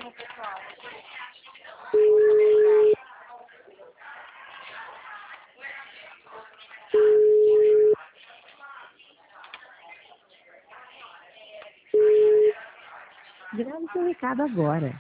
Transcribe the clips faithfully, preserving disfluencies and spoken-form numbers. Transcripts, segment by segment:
Grave seu recado agora.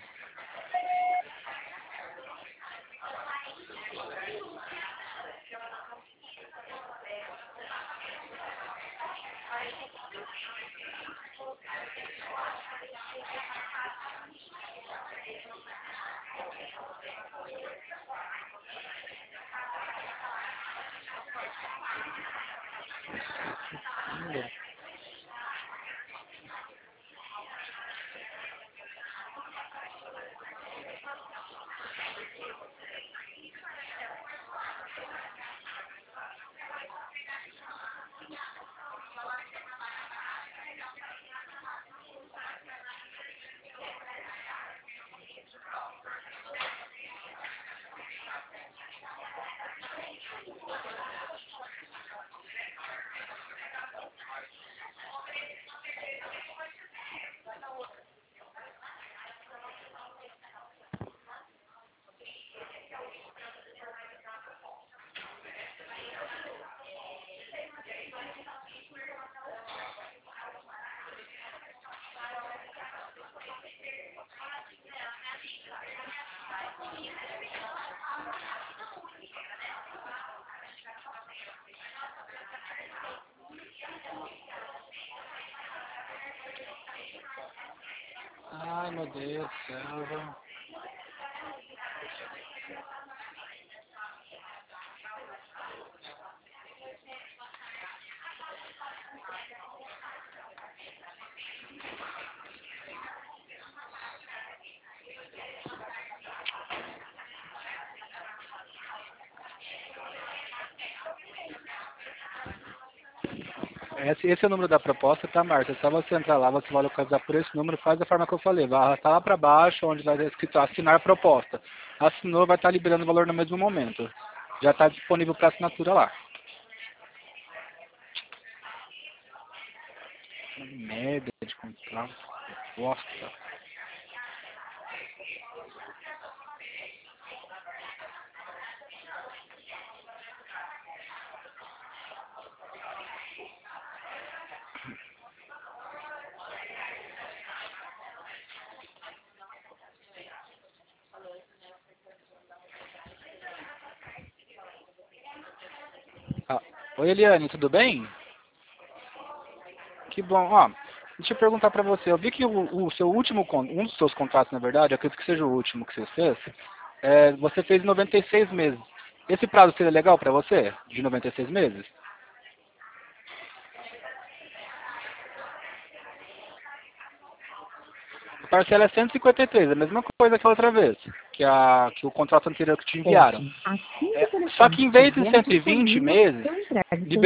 Ai, meu Deus do céu, velho. Esse, esse é o número da proposta, tá, Marta? É só você entrar lá, você vai localizar por esse número, faz da forma que eu falei. Vai arrastar lá para baixo, onde vai estar escrito assinar a proposta. Assinou, vai estar liberando o valor no mesmo momento. Já está disponível para assinatura lá. Merda de contrato. Bosta. Ah, oi, Eliane, tudo bem? Que bom. Ó, deixa eu perguntar para você. Eu vi que o, o seu último, con- um dos seus contratos, na verdade, eu acredito que seja o último que você fez, é, você fez em noventa e seis meses. Esse prazo seria legal para você? De noventa e seis meses? A parcela é cento e cinquenta e três, a mesma coisa que a outra vez, que, a, que o contrato anterior que te enviaram. Ótimo. Assim que É, o só telefone que em vez de estiver cento e vinte disponível, meses, eu entrego seu